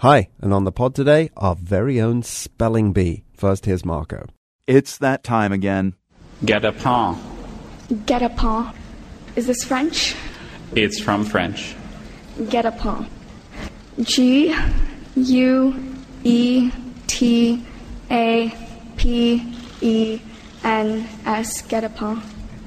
Hi, and on the pod today, our very own Spelling Bee. First, here's Marco. It's that time again. Guet-apens. Guet-apens. Is this French? It's from French. Guet-apens. Guetapens. Guet-apens.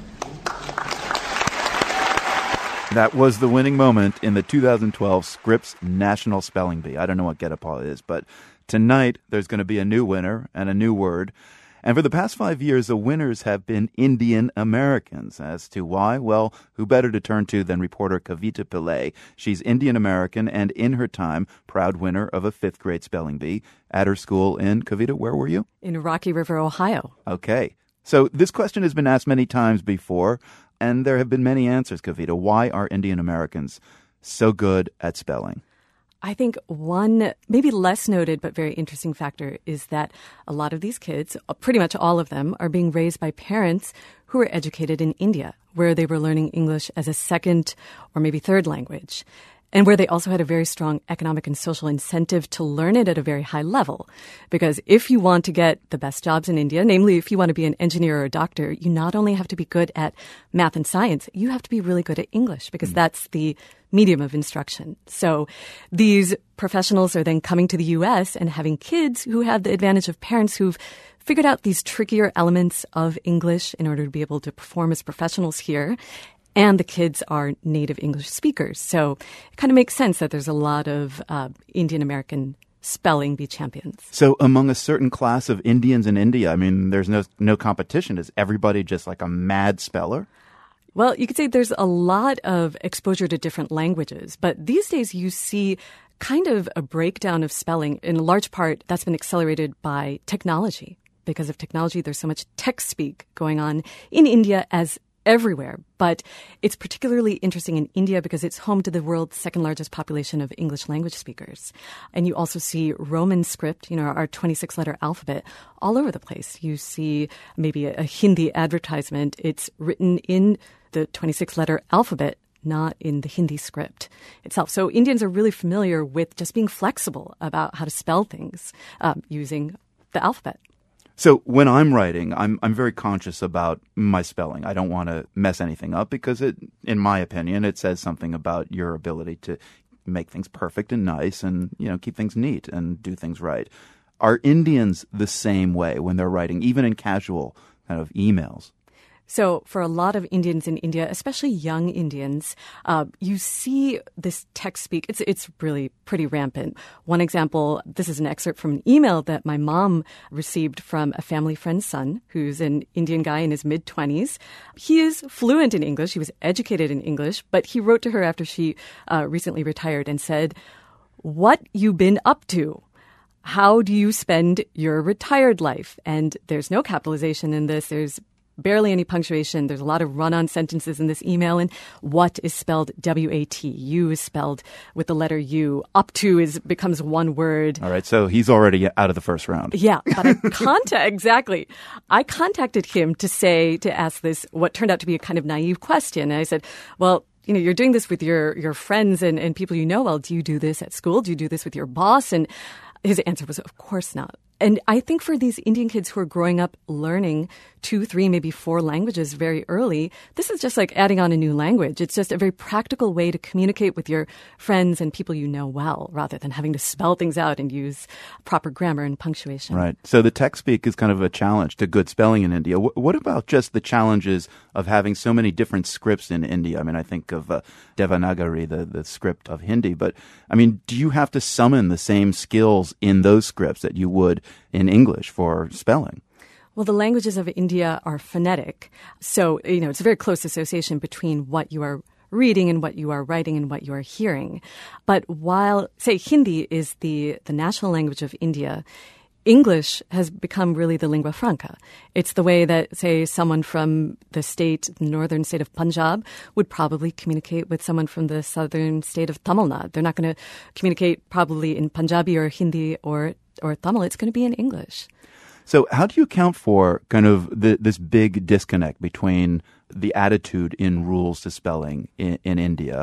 That was the winning moment in the 2012 Scripps National Spelling Bee. I don't know what Guet-apens is, but tonight there's going to be a new winner and a new word. And for the past 5 years, the winners have been Indian Americans. As to why, well, who better to turn to than reporter Kavita Pillai. She's Indian American and, in her time, proud winner of a 5th grade spelling bee at her school in, Kavita, where were you? In Rocky River, Ohio. Okay. So this question has been asked many times before, and there have been many answers, Kavita. Why are Indian Americans so good at spelling? I think one maybe less noted but very interesting factor is that a lot of these kids, pretty much all of them, are being raised by parents who were educated in India, where they were learning English as a second or maybe third language, and where they also had a very strong economic and social incentive to learn it at a very high level. Because if you want to get the best jobs in India, namely if you want to be an engineer or a doctor, you not only have to be good at math and science, you have to be really good at English because that's the medium of instruction. So these professionals are then coming to the U.S. and having kids who have the advantage of parents who've figured out these trickier elements of English in order to be able to perform as professionals here. And the kids are native English speakers. So it kind of makes sense that there's a lot of Indian American spelling bee champions. So among a certain class of Indians in India, I mean, there's no competition. Is everybody just like a mad speller? Well, you could say there's a lot of exposure to different languages. But these days you see kind of a breakdown of spelling. In large part, that's been accelerated by technology. Because of technology, there's so much text speak going on in India as everywhere. But it's particularly interesting in India because it's home to the world's second largest population of English language speakers. And you also see Roman script, our 26-letter alphabet, all over the place. You see maybe a Hindi advertisement. It's written in the 26-letter alphabet, not in the Hindi script itself. So Indians are really familiar with just being flexible about how to spell things using the alphabet. So when I'm writing, I'm very conscious about my spelling. I don't want to mess anything up because in my opinion, it says something about your ability to make things perfect and nice and, keep things neat and do things right. Are Indians the same way when they're writing, even in casual kind of emails? So for a lot of Indians in India, especially young Indians, you see this text speak. It's really pretty rampant. One example, this is an excerpt from an email that my mom received from a family friend's son, who's an Indian guy in his mid-20s. He is fluent in English. He was educated in English, but he wrote to her after she recently retired and said, "What you been up to? How do you spend your retired life?" And there's no capitalization in this. There's barely any punctuation. There's a lot of run-on sentences in this email. And what is spelled W-A-T. You is spelled with the letter U. Up to becomes one word. All right. So he's already out of the first round. Yeah. But exactly. I contacted him to ask this, what turned out to be a kind of naive question. And I said, well, you're doing this with your friends and people you know well. Do you do this at school? Do you do this with your boss? And his answer was, of course not. And I think for these Indian kids who are growing up learning 2, 3, maybe 4 languages very early, this is just like adding on a new language. It's just a very practical way to communicate with your friends and people you know well, rather than having to spell things out and use proper grammar and punctuation. Right. So the text speak is kind of a challenge to good spelling in India. What about just the challenges of having so many different scripts in India? I mean, I think of Devanagari, the script of Hindi. But, I mean, do you have to summon the same skills in those scripts that you would in English for spelling? Well, the languages of India are phonetic. So, it's a very close association between what you are reading and what you are writing and what you are hearing. But while, say, Hindi is the national language of India, English has become really the lingua franca. It's the way that, say, someone from the northern state of Punjab would probably communicate with someone from the southern state of Tamil Nadu. They're not going to communicate probably in Punjabi or Hindi or Tamil. It's going to be in English. So how do you account for kind of this big disconnect between the attitude in rules to spelling in India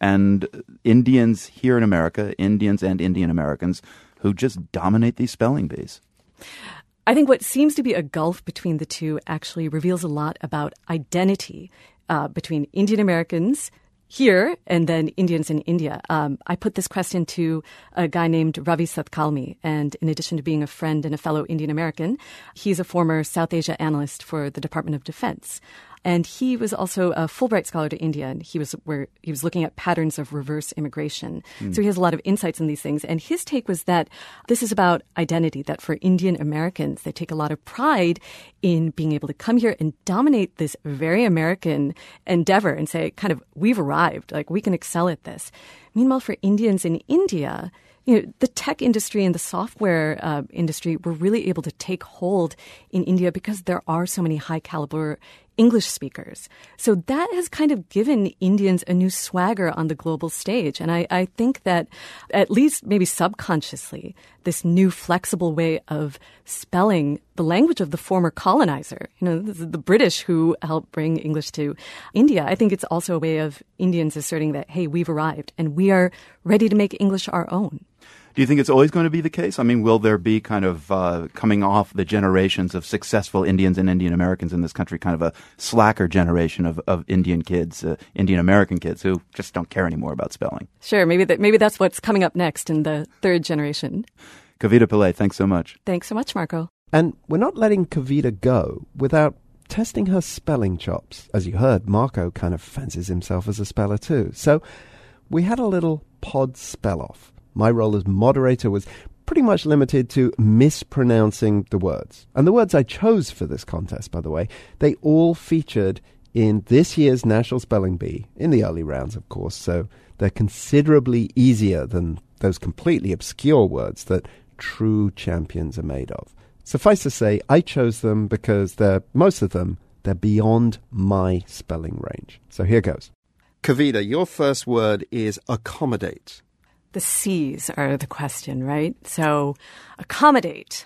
and Indians here in America, Indians and Indian Americans, who just dominate these spelling bees. I think what seems to be a gulf between the two actually reveals a lot about identity between Indian Americans here and then Indians in India. I put this question to a guy named Ravi Satkalmi, and in addition to being a friend and a fellow Indian American, he's a former South Asia analyst for the Department of Defense. And he was also a Fulbright scholar to India, and he was looking at patterns of reverse immigration. So he has a lot of insights in these things. And his take was that this is about identity, that for Indian Americans, they take a lot of pride in being able to come here and dominate this very American endeavor and say, kind of, we've arrived, like we can excel at this. Meanwhile, for Indians in India, the tech industry and the software industry were really able to take hold in India because there are so many high caliber English speakers. So that has kind of given Indians a new swagger on the global stage. And I think that at least maybe subconsciously, this new flexible way of spelling the language of the former colonizer, this is the British who helped bring English to India. I think it's also a way of Indians asserting that, hey, we've arrived and we are ready to make English our own. Do you think it's always going to be the case? I mean, will there be kind of coming off the generations of successful Indians and Indian Americans in this country, kind of a slacker generation of Indian kids, Indian American kids who just don't care anymore about spelling? Sure. Maybe that's what's coming up next in the third generation. Kavita Pillai, thanks so much. Thanks so much, Marco. And we're not letting Kavita go without testing her spelling chops. As you heard, Marco kind of fancies himself as a speller too. So we had a little pod spell-off. My role as moderator was pretty much limited to mispronouncing the words. And the words I chose for this contest, by the way, they all featured in this year's National Spelling Bee, in the early rounds, of course, so they're considerably easier than those completely obscure words that true champions are made of. Suffice to say, I chose them because most of them, they're beyond my spelling range. So here goes. Kavita, your first word is accommodate. The C's are the question, right? So accommodate.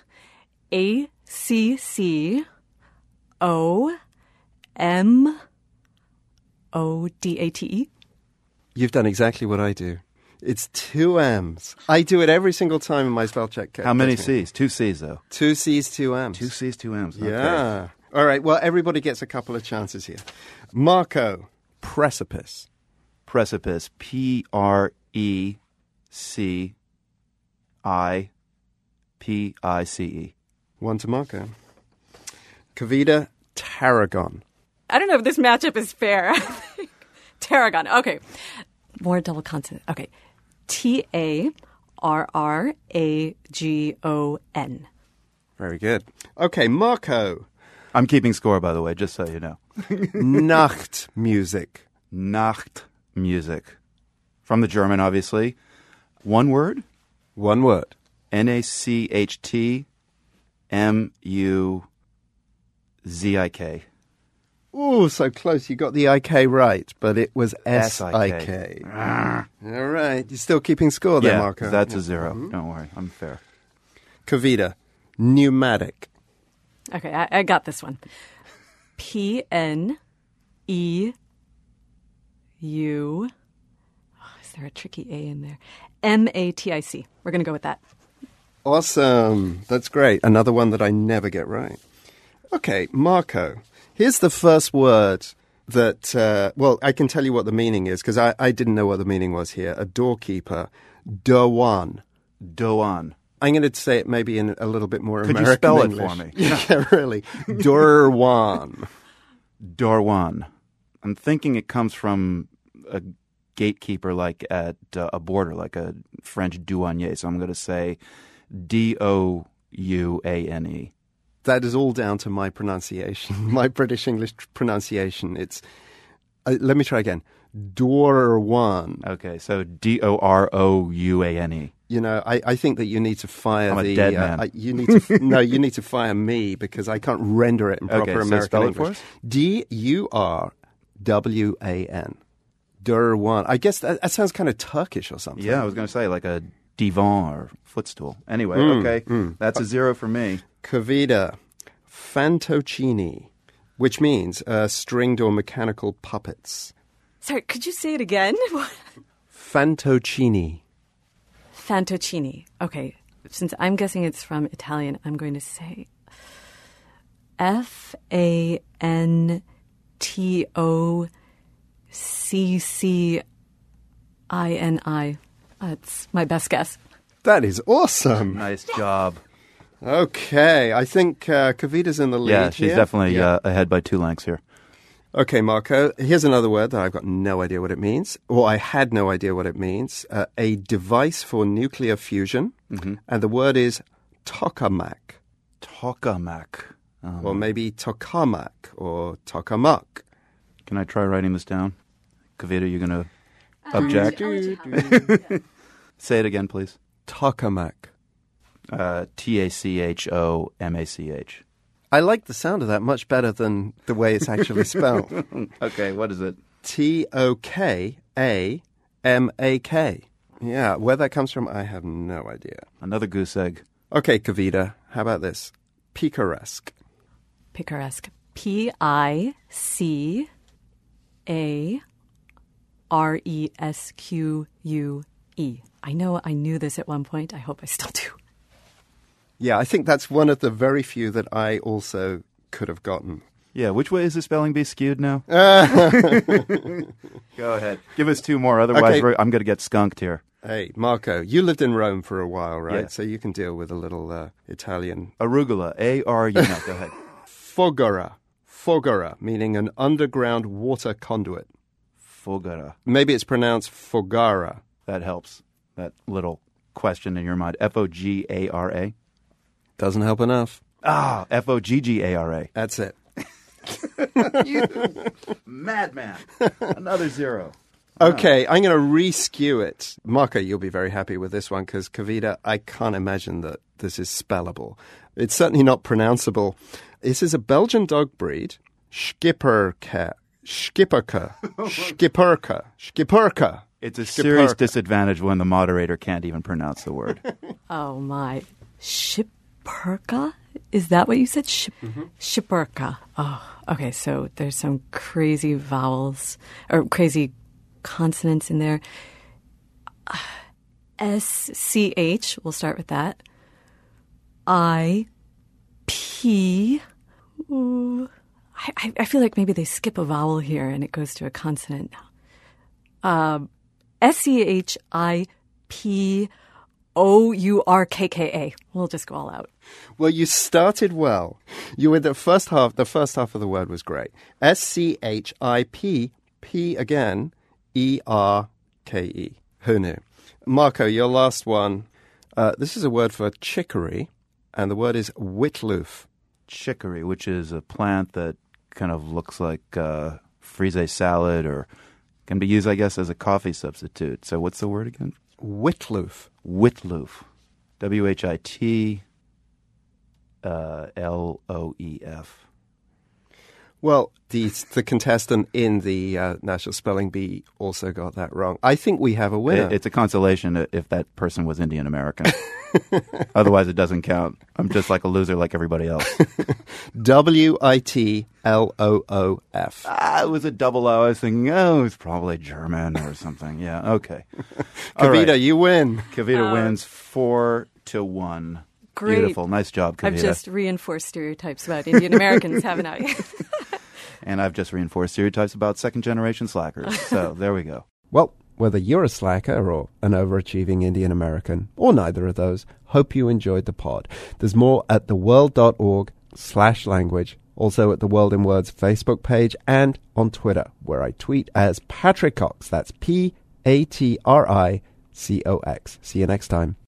ACCOMODATE. You've done exactly what I do. It's 2 M's. I do it every single time in my spell check. How many C's? 2 C's, though. 2 C's, 2 M's. 2 C's, 2 M's. Okay. Yeah. All right, well, everybody gets a couple of chances here. Marco, precipice. Precipice. PRECIPICE. One to Marco. Kavita, tarragon. I don't know if this matchup is fair. Tarragon. Okay. More double consonant. Okay. TARRAGON. Very good. Okay, Marco. I'm keeping score, by the way, just so you know. Nachtmusik. Nachtmusik. From the German, obviously. One word? One word. NACHTMUZIK. Ooh, so close. You got the IK right, but it was SIK. All right. You're still keeping score there, Marco. That's a 0. Mm-hmm. Don't worry. I'm fair. Kavita, pneumatic. Okay, I got this one. PNEU. Is there a tricky A in there? MATIC. We're going to go with that. Awesome. That's great. Another one that I never get right. Okay, Marco. Here's the first word that, I can tell you what the meaning is because I didn't know what the meaning was here. A doorkeeper. Doan. Doan. I'm going to say it maybe in a little bit more Could American you spell English. it for me? Yeah, really. Dorwan. Dorwan. I'm thinking it comes from a gatekeeper like at a border, like a French douanier. So I'm going to say Douane. That is all down to my pronunciation, my British English pronunciation. It's, let me try again. Dorwan. Okay, so Douane. You know, I think that you need to fire I'm a dead man. You need to no, you need to fire me because I can't render it in proper American spell English. It for us? DURWAN. Durwan. I guess that sounds kind of Turkish or something. Yeah, I was going to say like a divan or footstool. Anyway, okay, that's a 0 for me. Kavita, fantocini, which means stringed or mechanical puppets. Sorry, could you say it again? Fantocini. Fantocini. Okay, since I'm guessing it's from Italian, I'm going to say Fantocccini. That's my best guess. That is awesome. Nice job. Okay, I think Kavita's in the lead. Yeah, she's here. definitely ahead by 2 lengths here. Okay, Marco, here's another word that I've got no idea what it means, or I had no idea what it means. A device for nuclear fusion, and the word is tokamak. Tokamak. Or maybe tokamak, or tokamak. Can I try writing this down? Kavita, you going to object? Say it again, please. Tokamak. Tachomach. I like the sound of that much better than the way it's actually spelled. Okay, what is it? Tokamak. Yeah, where that comes from, I have no idea. Another goose egg. Okay, Kavita, how about this? Picaresque. Picaresque. Picaresque. I know I knew this at one point. I hope I still do. Yeah, I think that's one of the very few that I also could have gotten. Yeah, which way is the spelling bee skewed now? Go ahead. Give us 2 more, otherwise Okay. I'm going to get skunked here. Hey, Marco, you lived in Rome for a while, right? Yeah. So you can deal with a little Italian. Arugula, A-R-U. No, go ahead. Fogara. Fogara, meaning an underground water conduit. Fogara. Maybe it's pronounced Fogara. That helps. That little question in your mind. F-O-G-A-R-A. Doesn't help enough. Ah, F-O-G-G-A-R-A. That's it. You madman. Another 0. Okay, I'm going to re-skew it. Marco, you'll be very happy with this one because, Kavita, I can't imagine that this is spellable. It's certainly not pronounceable. This is a Belgian dog breed, Schipperke. It's a serious disadvantage when the moderator can't even pronounce the word. Oh, my. Schipperke? Is that what you said? Schipperke. Oh, okay. So there's some crazy vowels or crazy consonants in there. S-C-H. We'll start with that. I-P. Ooh. I feel like maybe they skip a vowel here and it goes to a consonant. S-C-H-I-P-O-U-R-K-K-A. We'll just go all out. Well, you started well. You were the first half of the word was great. S-C-H-I-P, P again, E-R-K-E. Who knew? Marco, your last one. This is a word for chicory, and the word is witloof. Chicory, which is a plant that kind of looks like frise salad or can be used, I guess, as a coffee substitute. So what's the word again? Witloof. Witloof. W-H-I-T-L-O-E-F. Well, the contestant in the National Spelling Bee also got that wrong. I think we have a winner. It's a consolation if that person was Indian American. Otherwise, it doesn't count. I'm just like a loser like everybody else. W-I-T-L-O-O-F. It was a double O. I was thinking, it's probably German or something. Yeah, okay. Kavita, you win. Kavita wins 4-1. Great. Beautiful. Nice job, Kavita. I've just reinforced stereotypes about Indian Americans, haven't I? And I've just reinforced stereotypes about second-generation slackers. So there we go. Well, whether you're a slacker or an overachieving Indian American, or neither of those, hope you enjoyed the pod. There's more at theworld.org/language, also at the World in Words Facebook page, and on Twitter, where I tweet as Patrick Cox. That's Patricox. See you next time.